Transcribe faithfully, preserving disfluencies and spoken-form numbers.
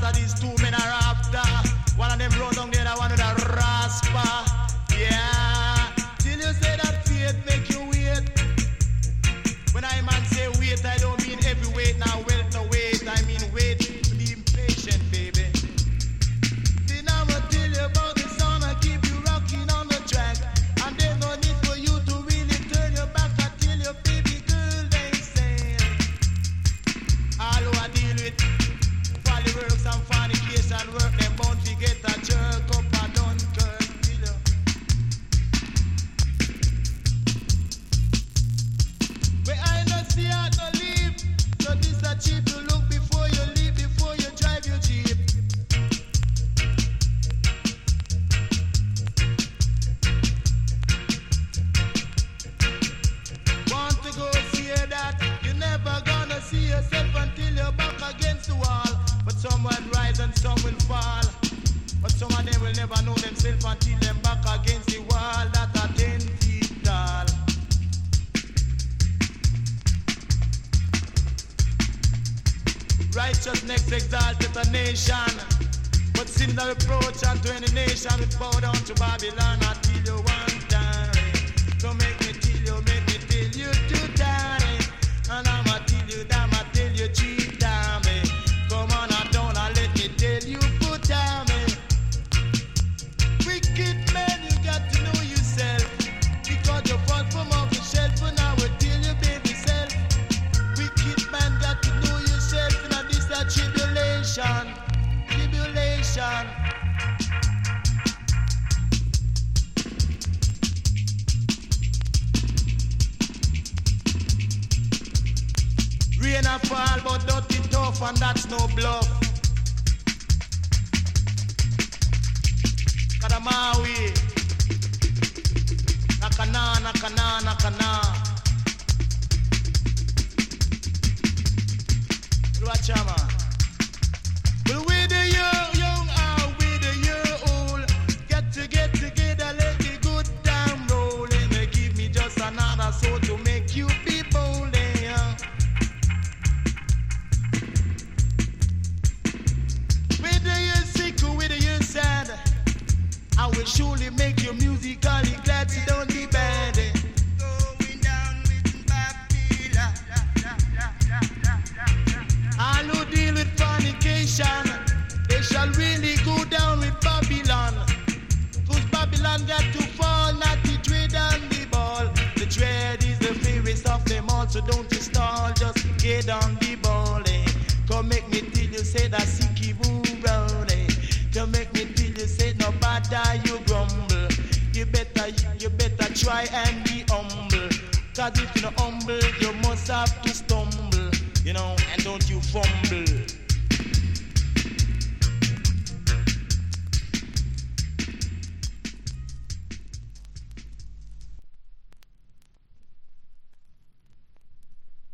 of these two men are after. One of them run down the other one with a rasper. Yeah, till you say that faith make you wait. When I man say wait, I don't mean every wait now, wealth no wait. I mean wait, be patient, baby. See now I'ma tell you about the sound I keep you rocking on the track. And there's no need for you to really turn your back until your baby girl they say. All who I deal with, folly works and fornication work, them bound to get a jerk up and done curse. Where I no see I no leave, so this a cheap to look before you leave, before you drive your jeep. Want to go see that? You're never gonna see yourself until you're back against the wall. But some will rise and some will fall. But some of them will never know themselves until them back against the wall that are ten feet tall. Righteousness exalted a nation, but sin the reproach unto any nation. We bow down to Babylon. I tell you one time, don't make me tell you, make me tell you two times. And I'ma tell you, I'ma tell you three times. Come on, I don't, I let me tell you four times. Wicked man, you got to know yourself, because you fall from off the shelf. And I will tell you, baby, self. Wicked man, got to know yourself. Tribulation, tribulation. Rain a fall, but dirty tough, and that's no bluff. Kadamawi, nakana, nakana, nakana. Watch out, man. Well, we the young, young, and we the year old. Get to get together, let the good time roll. And they give me just another soul to make you be bold. Yeah. With the year sick, with the year sad, I will surely make you musically glad. So don't be bad. Going down with Babylon. All who deal with fornication, they shall really go down with Babylon. Cause Babylon got to fall, not the dread and the ball. The dread is the fairest of them all, so don't you stall, just get on the ball. Eh. Come make me till you say that sicky boo round. Eh. Come make me till you say no bad you grumble. You better, you better try and be humble. Cause if you're not humble, you must have to stumble. You know, and don't you fumble.